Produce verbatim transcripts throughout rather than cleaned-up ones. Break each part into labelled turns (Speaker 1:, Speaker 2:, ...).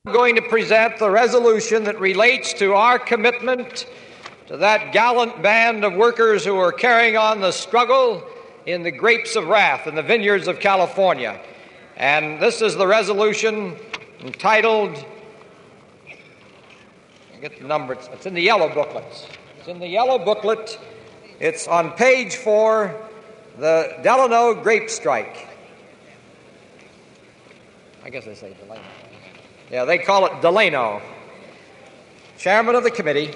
Speaker 1: going to present the resolution that relates to our commitment to that gallant band of workers who are carrying on the struggle in the grapes of wrath in the vineyards of California. And this is the resolution entitled, I get the number, it's in the yellow booklets. It's in the yellow booklet. It's on page four, the Delano Grape Strike. I guess they say Delano. Yeah, they call it Delano. Chairman of the committee.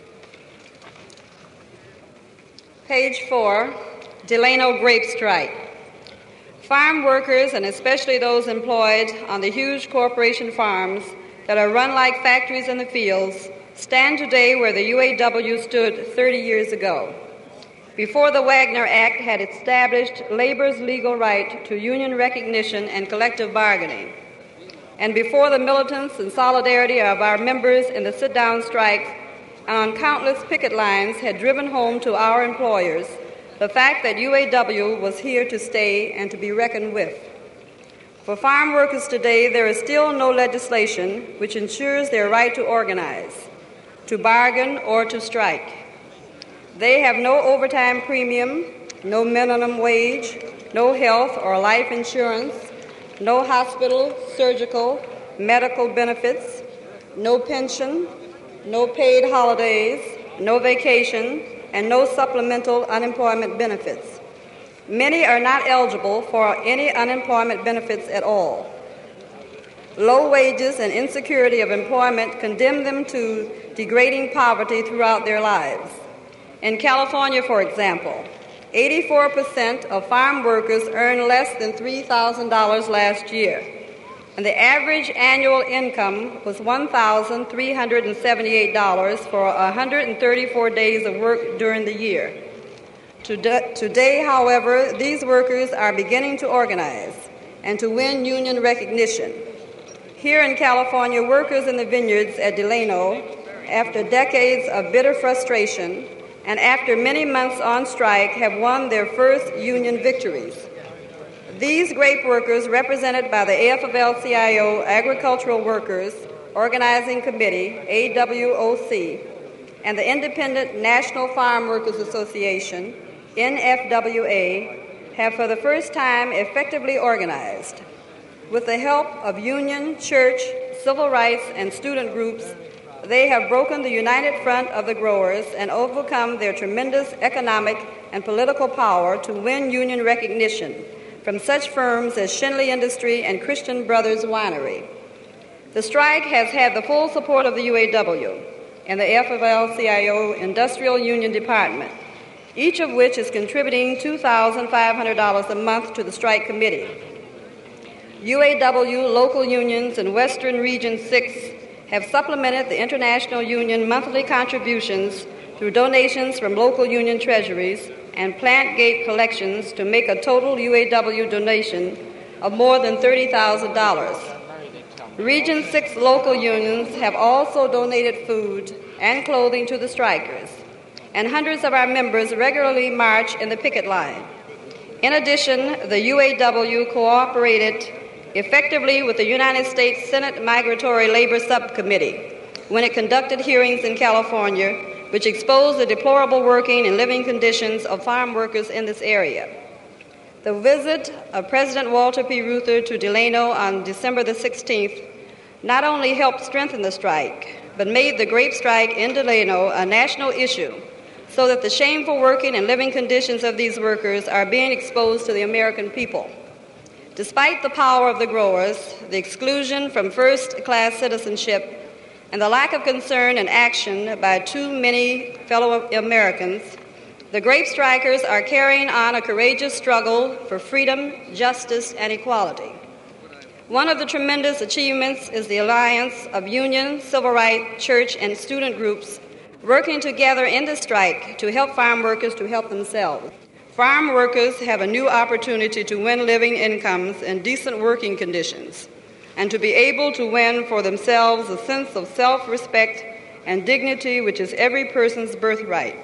Speaker 2: Page four, Delano Grape Strike. Farm workers, and especially those employed on the huge corporation farms that are run like factories in the fields, stand today where the U A W stood thirty years ago. Before the Wagner Act had established labor's legal right to union recognition and collective bargaining, and before the militance and solidarity of our members in the sit-down strikes and on countless picket lines had driven home to our employers the fact that U A W was here to stay and to be reckoned with. For farm workers today, there is still no legislation which ensures their right to organize, to bargain, or to strike. They have no overtime premium, no minimum wage, no health or life insurance, no hospital, surgical, medical benefits, no pension, no paid holidays, no vacation, and no supplemental unemployment benefits. Many are not eligible for any unemployment benefits at all. Low wages and insecurity of employment condemn them to degrading poverty throughout their lives. In California, for example, eighty-four percent of farm workers earned less than three thousand dollars last year, and the average annual income was one thousand three hundred seventy-eight dollars for one hundred thirty-four days of work during the year. Today, however, these workers are beginning to organize and to win union recognition. Here in California, workers in the vineyards at Delano, after decades of bitter frustration and after many months on strike, have won their first union victories. These grape workers, represented by the A F L C I O Agricultural Workers Organizing Committee, A W O C, and the Independent National Farm Workers Association, N F W A, have for the first time effectively organized. With the help of union, church, civil rights, and student groups, they have broken the united front of the growers and overcome their tremendous economic and political power to win union recognition from such firms as Schenley Industry and Christian Brothers Winery. The strike has had the full support of the U A W and the A F L C I O Industrial Union Department, each of which is contributing two thousand five hundred dollars a month to the strike committee. U A W local unions in Western Region six have supplemented the International Union monthly contributions through donations from local union treasuries and plant gate collections to make a total U A W donation of more than thirty thousand dollars. Region six local unions have also donated food and clothing to the strikers, and hundreds of our members regularly march in the picket line. In addition, the U A W cooperated effectively with the United States Senate Migratory Labor Subcommittee when it conducted hearings in California, which exposed the deplorable working and living conditions of farm workers in this area. The visit of President Walter P. Reuther to Delano on December the sixteenth not only helped strengthen the strike, but made the grape strike in Delano a national issue, so that the shameful working and living conditions of these workers are being exposed to the American people. Despite the power of the growers, the exclusion from first-class citizenship, and the lack of concern and action by too many fellow Americans, the grape strikers are carrying on a courageous struggle for freedom, justice, and equality. One of the tremendous achievements is the alliance of union, civil rights, church, and student groups working together in the strike to help farm workers to help themselves. Farm workers have a new opportunity to win living incomes and decent working conditions, and to be able to win for themselves a sense of self-respect and dignity which is every person's birthright.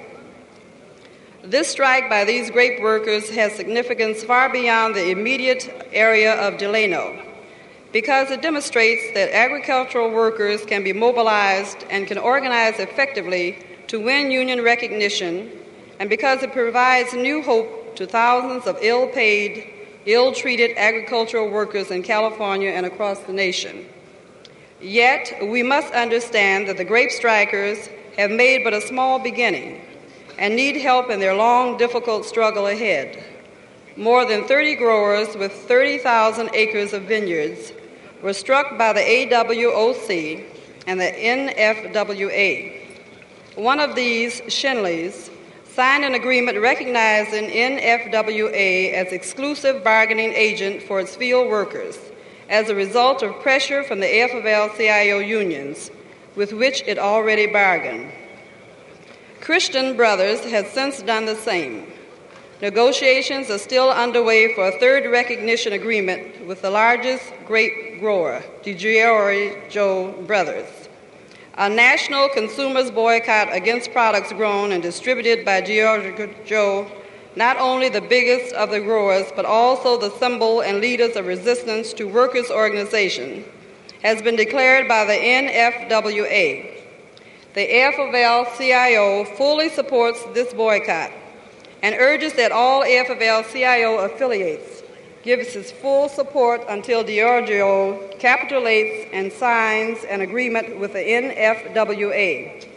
Speaker 2: This strike by these grape workers has significance far beyond the immediate area of Delano. because it demonstrates that agricultural workers can be mobilized and can organize effectively to win union recognition, and because it provides new hope to thousands of ill-paid, ill-treated agricultural workers in California and across the nation. Yet, we must understand that the grape strikers have made but a small beginning and need help in their long, difficult struggle ahead. More than thirty growers with thirty thousand acres of vineyards were struck by the A W O C and the N F W A. One of these, Shinley's, signed an agreement recognizing N F W A as exclusive bargaining agent for its field workers as a result of pressure from the A F L C I O unions, with which it already bargained. Christian Brothers has since done the same. Negotiations are still underway for a third recognition agreement with the largest grape grower, DiGiorgio Brothers. A national consumers boycott against products grown and distributed by DiGiorgio, not only the biggest of the growers, but also the symbol and leaders of resistance to workers' organization, has been declared by the N F W A. The A F L C I O fully supports this boycott and urges that all A F L C I O affiliates give its full support until DiGiorgio capitulates and signs an agreement with the N F W A.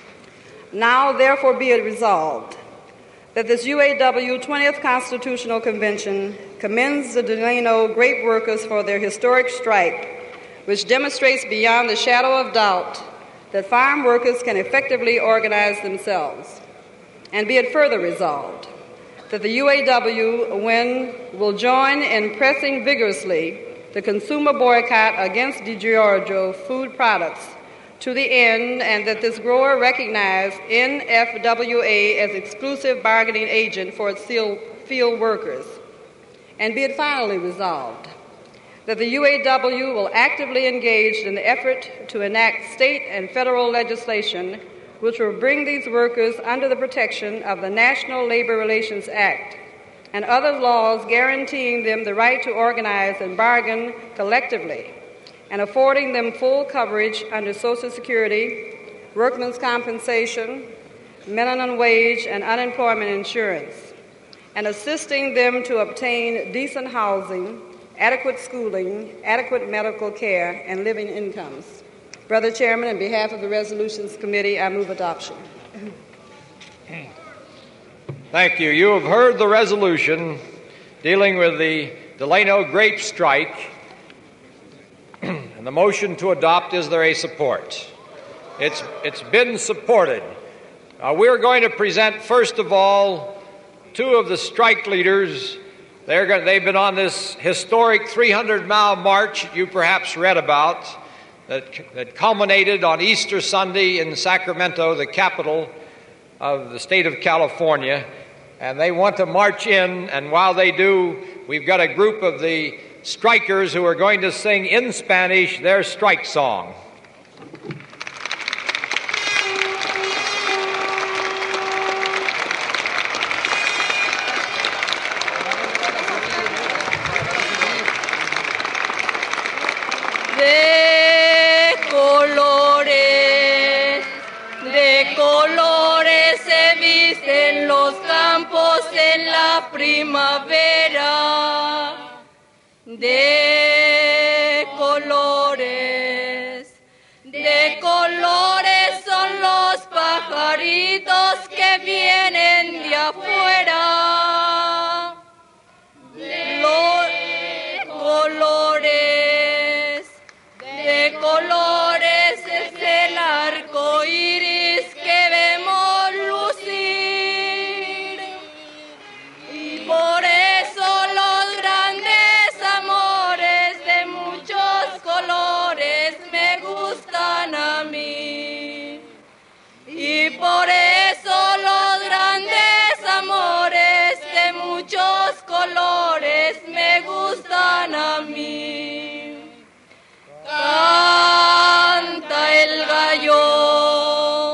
Speaker 2: Now, therefore, be it resolved that this U A W twentieth Constitutional Convention commends the Delano grape workers for their historic strike, which demonstrates beyond the shadow of doubt that farm workers can effectively organize themselves. And be it further resolved that the U A W when will join in pressing vigorously the consumer boycott against DiGiorgio food products to the end, and that this grower recognize N F W A as exclusive bargaining agent for its field workers. And be it finally resolved that the U A W will actively engage in the effort to enact state and federal legislation which will bring these workers under the protection of the National Labor Relations Act and other laws guaranteeing them the right to organize and bargain collectively and affording them full coverage under Social Security, workmen's compensation, minimum wage, and unemployment insurance, and assisting them to obtain decent housing, adequate schooling, adequate medical care, and living incomes. Brother Chairman, on behalf of the Resolutions Committee, I move adoption.
Speaker 1: Thank you. You have heard the resolution dealing with the Delano grape strike, and the motion to adopt, is there a support? It's, it's been supported. Uh, we're going to present, first of all, two of the strike leaders. They're going, they've been on this historic three hundred mile march you perhaps read about that, that culminated on Easter Sunday in Sacramento, the capital of the state of California. And they want to march in, and while they do, we've got a group of the strikers who are going to sing in Spanish their strike song.
Speaker 3: De colores, de colores se visten los campos en la primavera. De colores, de colores son los pajaritos que vienen de afuera. Los colores, de colores es el arco iris que vemos lucir. Y por eso los grandes amores de muchos colores me gustan a mí. Y por eso los grandes amores de muchos colores me gustan a mí. Canta el gallo.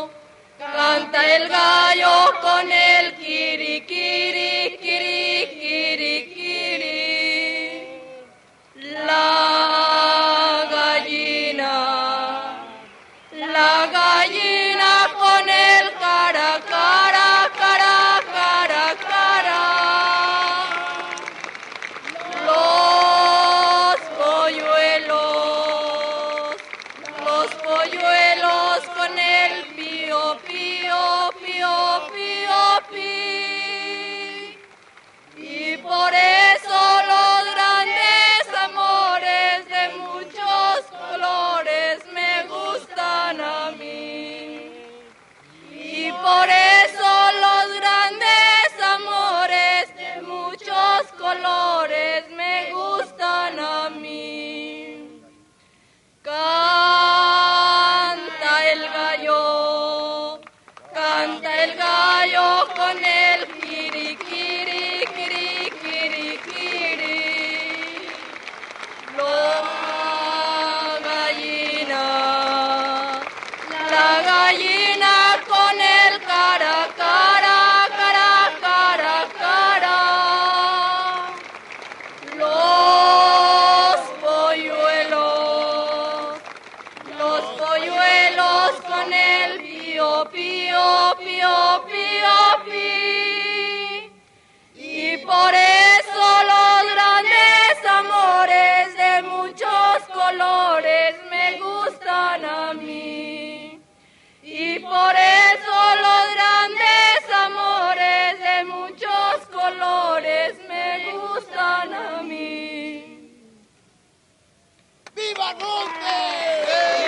Speaker 3: La gallina con el cara, cara, cara, cara, cara. Los polluelos, los polluelos con el pío, pío, pío, pío, pío. Y por eso los grandes amores de muchos colores me gustan a mí. Y por eso los grandes amores de muchos colores me gustan a mí. Canta el gallo, canta el gallo con el kiri, kiri, kiri, kiri, kiri. La gallina, la gallina con el cara, cara, cara, cara, cara. Los polluelos, los polluelos con el pío, pío, pío, pío, pío. Y por eso los grandes amores de muchos colores me gustan a mí. Y por eso los grandes amores de muchos colores me gustan a mí.
Speaker 4: ¡Viva Roosevelt!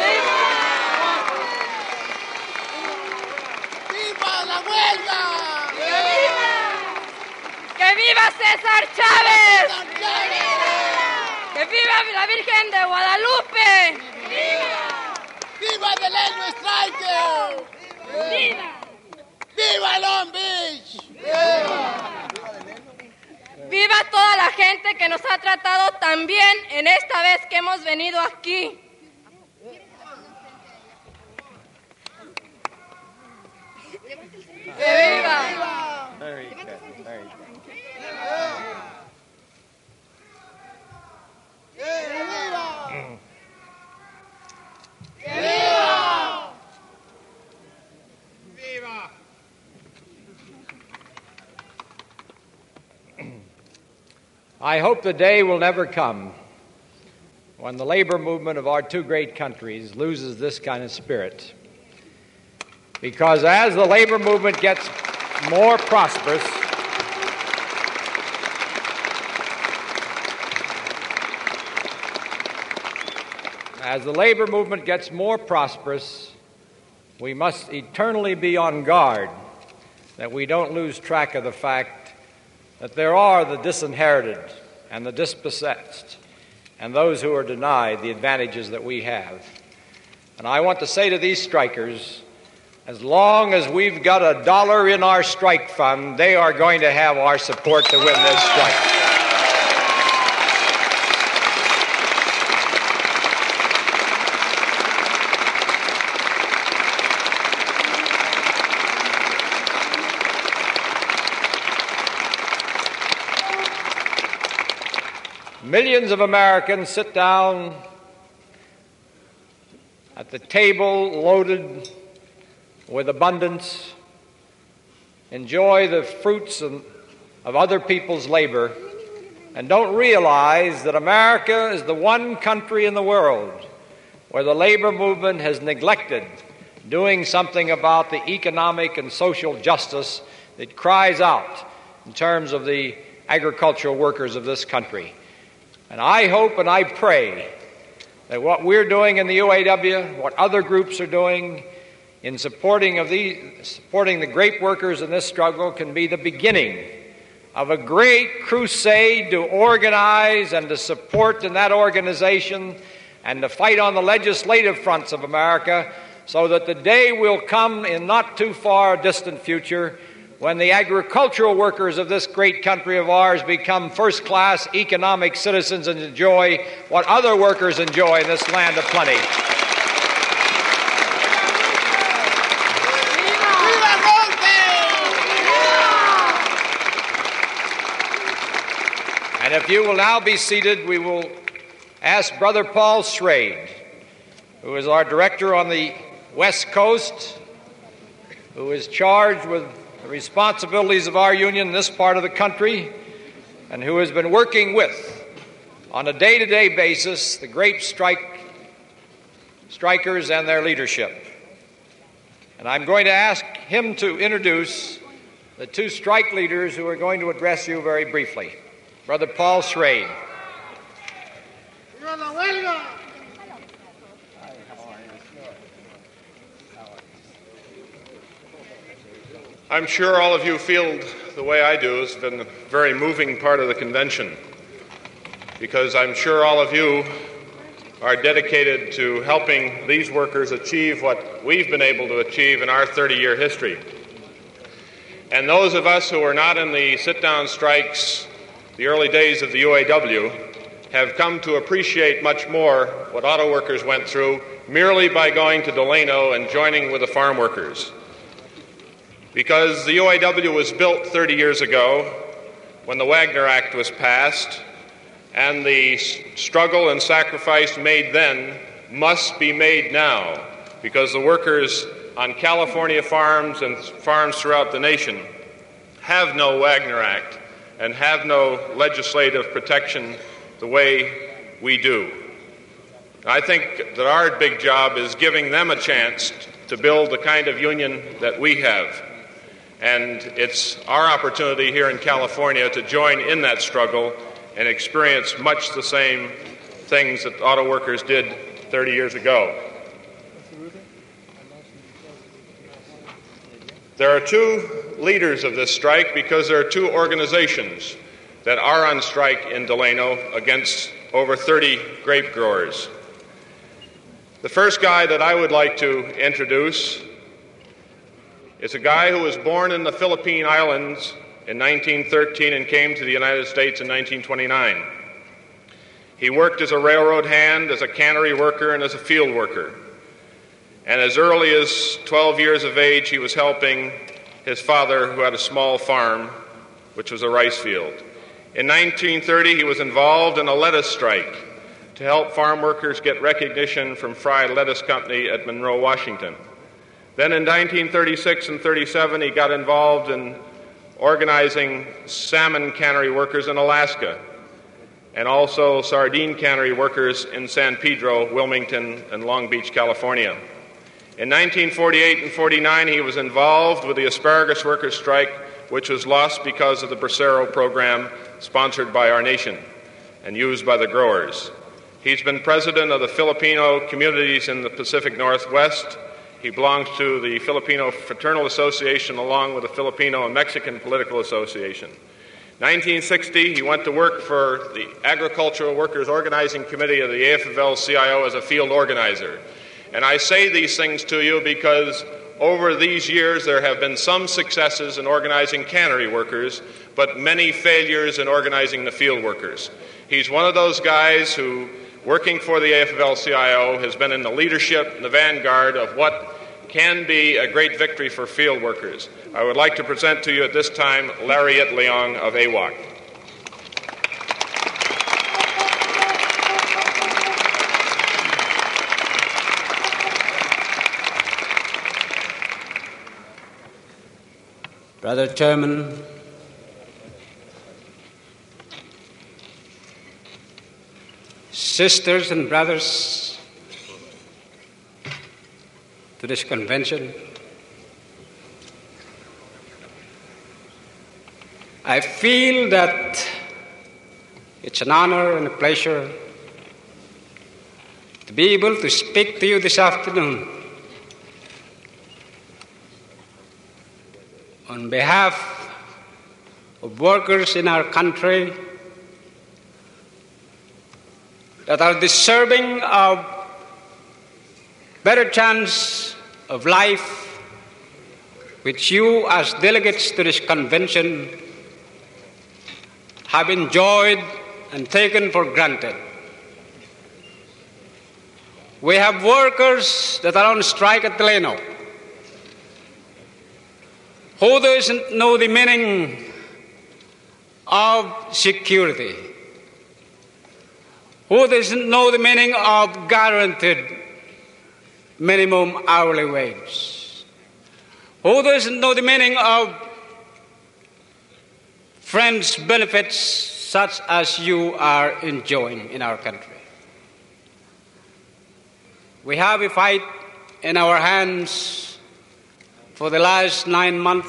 Speaker 4: ¡Viva la huelga!
Speaker 3: ¡Que viva César Chávez!
Speaker 4: ¡César Chávez!
Speaker 3: ¡Que viva la Virgen de Guadalupe!
Speaker 4: ¡Viva el Delenio Striker!
Speaker 3: ¡Viva!
Speaker 4: ¡Viva Long Beach!
Speaker 3: ¡Viva toda la gente que nos ha tratado tan bien en esta vez que hemos venido aquí! ¡Que viva!
Speaker 1: Very good, very good.
Speaker 4: ¡Que viva! ¡Que viva! ¡Viva!
Speaker 1: I hope the day will never come when the labor movement of our two great countries loses this kind of spirit. Because as the labor movement gets more prosperous, as the labor movement gets more prosperous, we must eternally be on guard that we don't lose track of the fact that there are the disinherited and the dispossessed and those who are denied the advantages that we have. And I want to say to these strikers, as long as we've got a dollar in our strike fund, they are going to have our support to win this strike. Millions of Americans sit down at the table loaded with abundance, enjoy the fruits of, of other people's labor, and don't realize that America is the one country in the world where the labor movement has neglected doing something about the economic and social justice that cries out in terms of the agricultural workers of this country. And I hope and I pray that what we're doing in the U A W, what other groups are doing in supporting of these, supporting the grape workers in this struggle, can be the beginning of a great crusade to organize and to support in that organization and to fight on the legislative fronts of America, so that the day will come in not too far a distant future when the agricultural workers of this great country of ours become first-class economic citizens and enjoy what other workers enjoy in this land of plenty. And if you will now be seated, we will ask Brother Paul Schrade, who is our director on the West Coast, who is charged with the responsibilities of our union in this part of the country, and who has been working with, on a day-to-day basis, the grape strike strikers and their leadership. And I'm going to ask him to introduce the two strike leaders who are going to address you very briefly. Brother Paul Schrade.
Speaker 5: I'm sure all of you feel the way I do. It's been a very moving part of the convention, because I'm sure all of you are dedicated to helping these workers achieve what we've been able to achieve in our thirty-year history. And those of us who were not in the sit-down strikes, the early days of the U A W, have come to appreciate much more what auto workers went through merely by going to Delano and joining with the farm workers. Because the U A W was built thirty years ago when the Wagner Act was passed, and the struggle and sacrifice made then must be made now, because the workers on California farms and farms throughout the nation have no Wagner Act and have no legislative protection the way we do. I think that our big job is giving them a chance to build the kind of union that we have. And it's our opportunity here in California to join in that struggle and experience much the same things that auto workers did thirty years ago. There are two leaders of this strike because there are two organizations that are on strike in Delano against over thirty grape growers. The first guy that I would like to introduce is a guy who was born in the Philippine Islands in nineteen thirteen and came to the United States in nineteen twenty-nine. He worked as a railroad hand, as a cannery worker, and as a field worker. And as early as twelve years of age, he was helping his father, who had a small farm, which was a rice field. In nineteen thirty, he was involved in a lettuce strike to help farm workers get recognition from Fry Lettuce Company at Monroe, Washington. Then in nineteen thirty-six and thirty-seven, he got involved in organizing salmon cannery workers in Alaska, and also sardine cannery workers in San Pedro, Wilmington, and Long Beach, California. In nineteen forty-eight and forty-nine, he was involved with the asparagus workers' strike, which was lost because of the Bracero program sponsored by our nation and used by the growers. He's been president of the Filipino communities in the Pacific Northwest. He belongs to the Filipino Fraternal Association along with the Filipino and Mexican Political Association. nineteen sixty, he went to work for the Agricultural Workers Organizing Committee of the A F L C I O as a field organizer. And I say these things to you because over these years there have been some successes in organizing cannery workers, but many failures in organizing the field workers. He's one of those guys who, working for the A F L C I O, has been in the leadership, in the vanguard of what can be a great victory for field workers. I would like to present to you at this time Lariat Leong of A W O C.
Speaker 6: Brother Chairman, sisters and brothers to this convention, I feel that it's an honor and a pleasure to be able to speak to you this afternoon on behalf of workers in our country that are deserving of better chance of life, which you as delegates to this convention have enjoyed and taken for granted. We have workers that are on strike at Delano. Who doesn't know the meaning of security? Who doesn't know the meaning of guaranteed minimum hourly wage? Who doesn't know the meaning of friends' benefits such as you are enjoying in our country? We have a fight in our hands for the last nine months,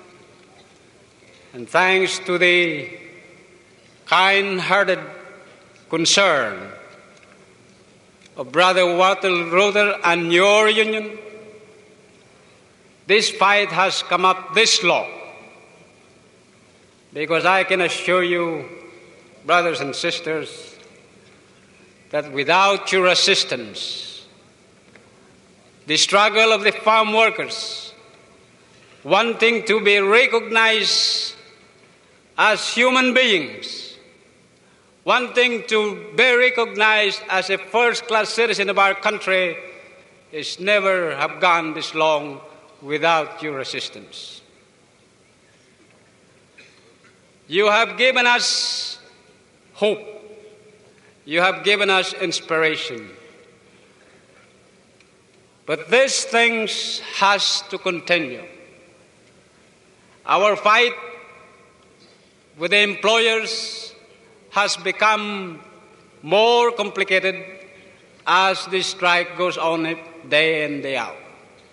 Speaker 6: and thanks to the kind-hearted concern of Brother Walter Reuther and your union, this fight has come up this long. Because I can assure you, brothers and sisters, that without your assistance, the struggle of the farm workers wanting to be recognized as human beings, wanting to be recognized as a first-class citizen of our country, is never have gone this long without your assistance. You have given us hope. You have given us inspiration. But these things has to continue. Our fight with the employers has become more complicated as the strike goes on day in, day out.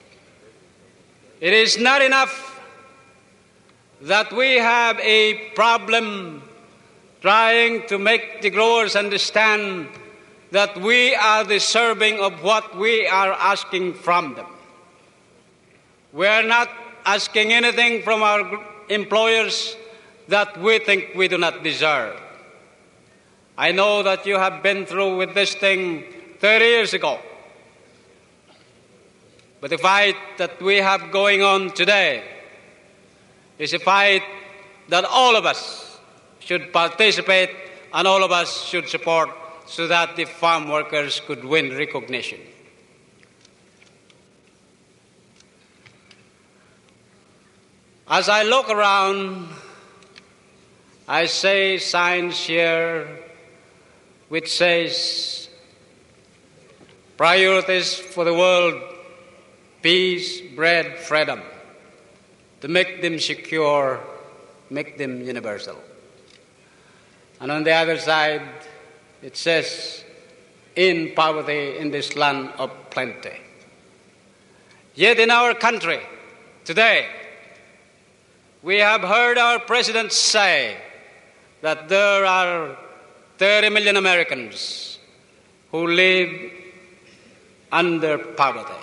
Speaker 6: It is not enough that we have a problem trying to make the growers understand that we are deserving of what we are asking from them. We are not asking anything from our employers that we think we do not deserve. I know that you have been through with this thing thirty years ago. But the fight that we have going on today is a fight that all of us should participate and all of us should support, so that the farm workers could win recognition. As I look around, I see signs here which says priorities for the world, peace, bread, freedom, to make them secure, make them universal. And on the other side, it says, in poverty in this land of plenty. Yet in our country today, we have heard our president say that there are thirty million Americans who live under poverty.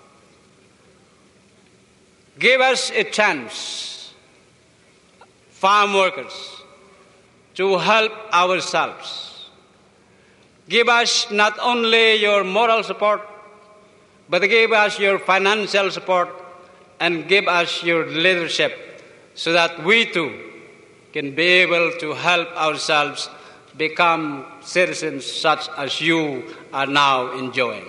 Speaker 6: Give us a chance, farm workers, to help ourselves. Give us not only your moral support, but give us your financial support and give us your leadership so that we too can be able to help ourselves become citizens such as you are now enjoying.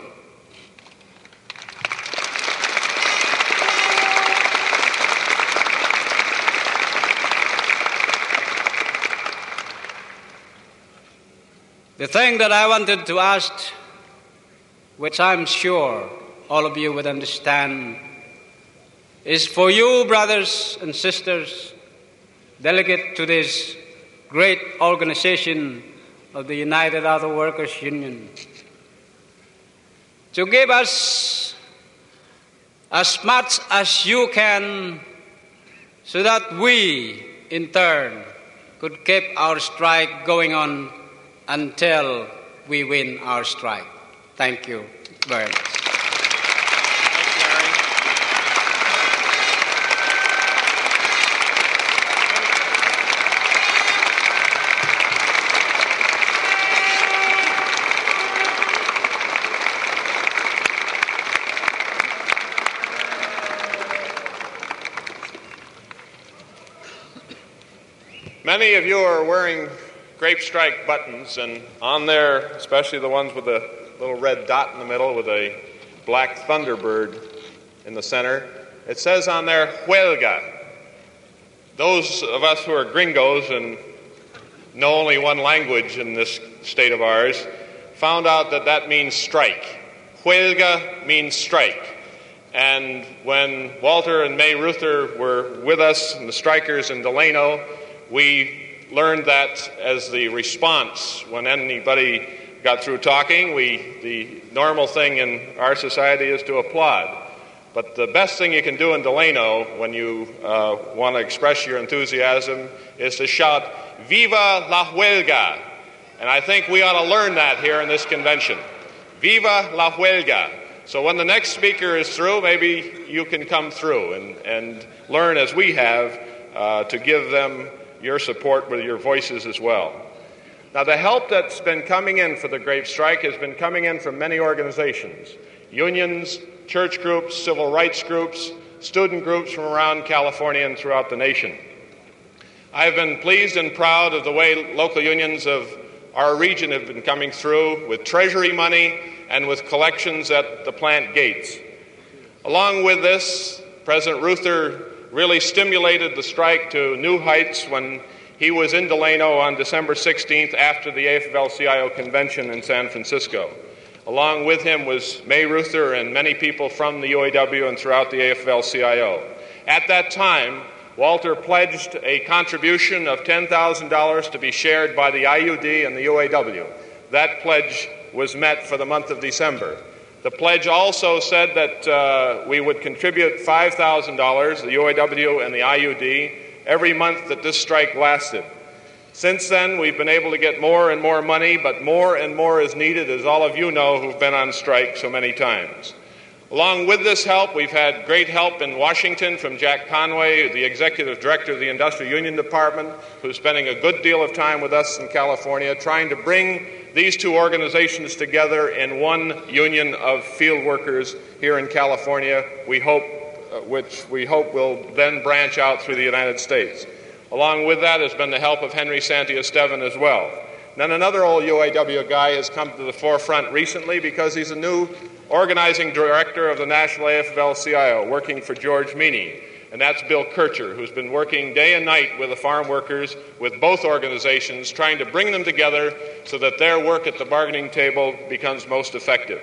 Speaker 6: The thing that I wanted to ask, which I'm sure all of you would understand, is for you, brothers and sisters, delegate to this great organization of the United Auto Workers Union, to give us as much as you can so that we, in turn, could keep our strike going on until we win our strike. Thank you very much.
Speaker 5: Many of you are wearing grape strike buttons, and on there, especially the ones with a little red dot in the middle with a black thunderbird in the center, it says on there, Huelga. Those of us who are gringos and know only one language in this state of ours found out that that means strike. Huelga means strike. And when Walter and May Reuther were with us and the strikers in Delano, we learned that as the response when anybody got through talking, we the normal thing in our society is to applaud. But the best thing you can do in Delano when you uh, want to express your enthusiasm is to shout, "Viva la Huelga!" And I think we ought to learn that here in this convention. Viva la Huelga! So when the next speaker is through, maybe you can come through and, and learn as we have uh, to give them your support with your voices as well. Now, the help that's been coming in for the Grape Strike has been coming in from many organizations, unions, church groups, civil rights groups, student groups from around California and throughout the nation. I've been pleased and proud of the way local unions of our region have been coming through with treasury money and with collections at the plant gates. Along with this, President Reuther really stimulated the strike to new heights when he was in Delano on December sixteenth after the A F L C I O convention in San Francisco. Along with him was May Reuther and many people from the U A W and throughout the A F L C I O. At that time, Walter pledged a contribution of ten thousand dollars to be shared by the I U D and the U A W. That pledge was met for the month of December. The pledge also said that uh, we would contribute five thousand dollars, the U A W and the I U D, every month that this strike lasted. Since then, we've been able to get more and more money, but more and more is needed, as all of you know who've been on strike so many times. Along with this help, we've had great help in Washington from Jack Conway, the Executive Director of the Industrial Union Department, who's spending a good deal of time with us in California, trying to bring these two organizations together in one union of field workers here in California, we hope, uh, which we hope will then branch out through the United States. Along with that has been the help of Henry Santiesteban as well. Then another old U A W guy has come to the forefront recently because he's a new organizing director of the National A F L C I O, working for George Meany. And that's Bill Kircher, who's been working day and night with the farm workers, with both organizations, trying to bring them together so that their work at the bargaining table becomes most effective.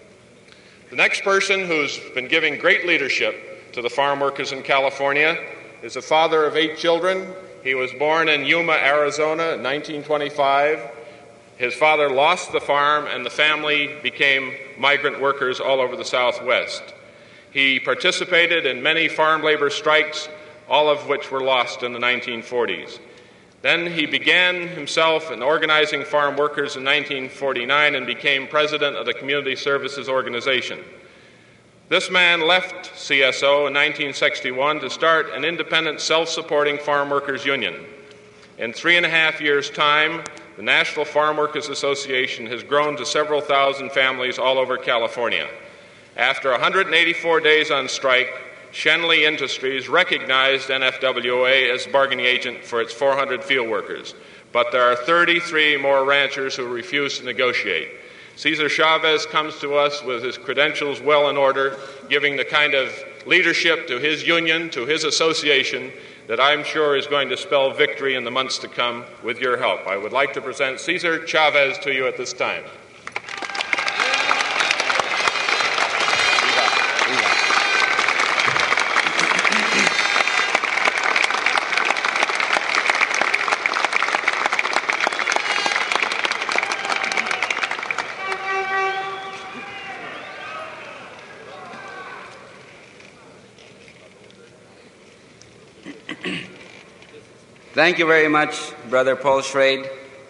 Speaker 5: The next person who's been giving great leadership to the farm workers in California is a father of eight children. He was born in Yuma, Arizona in nineteen twenty-five. His father lost the farm and the family became migrant workers all over the Southwest. He participated in many farm labor strikes, all of which were lost in the nineteen forties. Then he began himself in organizing farm workers in nineteen forty-nine and became president of the Community Services Organization. This man left C S O in nineteen sixty-one to start an independent, self-supporting farm workers union. In three and a half years' time, the National Farm Workers Association has grown to several thousand families all over California. After one hundred eighty-four days on strike, Shenley Industries recognized N F W A as bargaining agent for its four hundred field workers, but there are thirty-three more ranchers who refuse to negotiate. Cesar Chavez comes to us with his credentials well in order, giving the kind of leadership to his union, to his association, that I'm sure is going to spell victory in the months to come with your help. I would like to present Cesar Chavez to you at this time.
Speaker 7: Thank you very much, Brother Paul Schrade.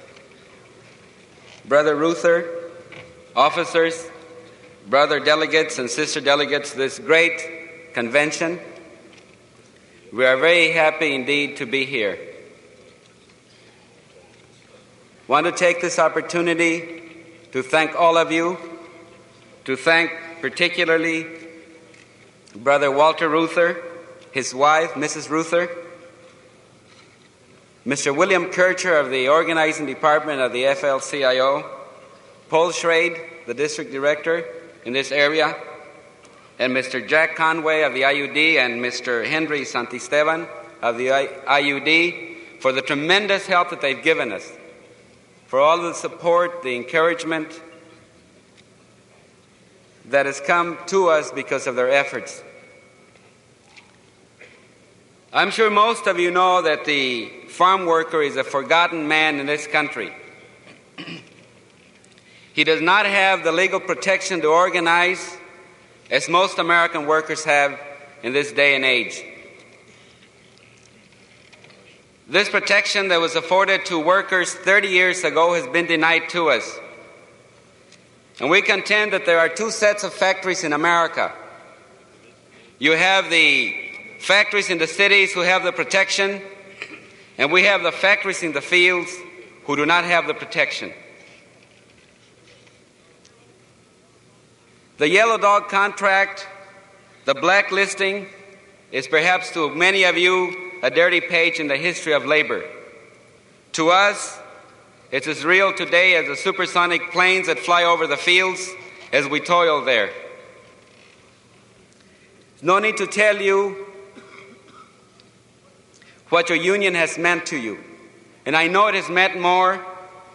Speaker 7: Brother Reuther, officers, brother delegates and sister delegates to this great convention, we are very happy indeed to be here. Want to take this opportunity to thank all of you, to thank particularly Brother Walter Reuther, his wife, Missus Reuther, Mister William Kircher of the Organizing Department of the F L C I O, Paul Schrade, the District Director in this area, and Mister Jack Conway of the I U D and Mister Henry Santiesteban of the I U D for the tremendous help that they've given us, for all the support, the encouragement, that has come to us because of their efforts. I'm sure most of you know that the farm worker is a forgotten man in this country. He does not have the legal protection to organize as most American workers have in this day and age. This protection that was afforded to workers thirty years ago has been denied to us. And we contend that there are two sets of factories in America. You have the factories in the cities who have the protection, and we have the factories in the fields who do not have the protection. The yellow dog contract, the blacklisting, is perhaps to many of you a dirty page in the history of labor. To us, it's as real today as the supersonic planes that fly over the fields as we toil there. No need to tell you what your union has meant to you. And I know it has meant more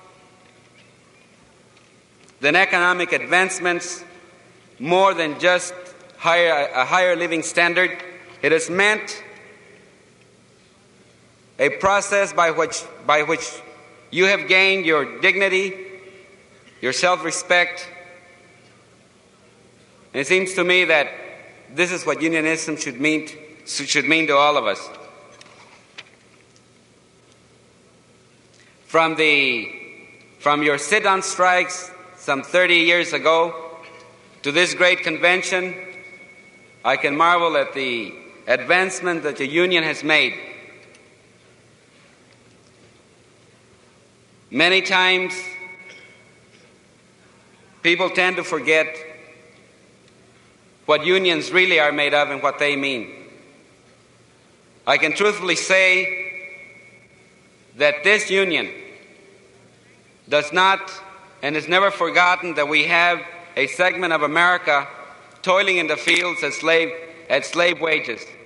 Speaker 7: than economic advancements, more than just higher, a higher living standard. It has meant a process by which, by which you have gained your dignity, your self-respect. And it seems to me that this is what unionism should mean, should mean to all of us. From, the, from your sit-on strikes some thirty years ago to this great convention, I can marvel at the advancement that the union has made. Many times, people tend to forget what unions really are made of and what they mean. I can truthfully say that this union does not and has never forgotten that we have a segment of America toiling in the fields at slave, at slave wages.